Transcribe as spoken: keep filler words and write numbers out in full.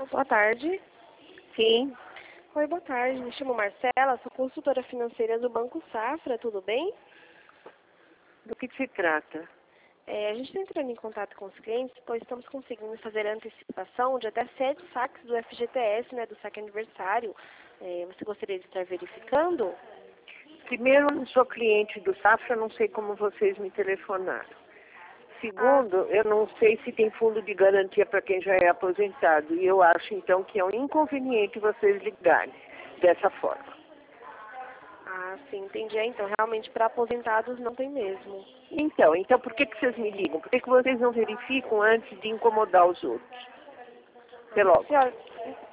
Boa tarde. Sim, Oi, boa tarde. Me chamo Marcela, sou consultora financeira do Banco Safra, tudo bem? do que se trata? É, a gente está entrando em contato com os clientes, pois estamos conseguindo fazer a antecipação de até sete saques do F G T S, né, do saque aniversário. É, você gostaria de estar verificando? Primeiro, eu não sou cliente do Safra, não sei como vocês me telefonaram. Ah, Segundo, eu não sei se tem fundo de garantia para quem já é aposentado. E eu acho, então, que é um inconveniente vocês ligarem dessa forma. ah, sim, entendi. É, então, realmente, para aposentados não tem mesmo. Então, então por que, que vocês me ligam? Por que, que vocês não verificam antes de incomodar os outros? Até Ah, logo. senhora,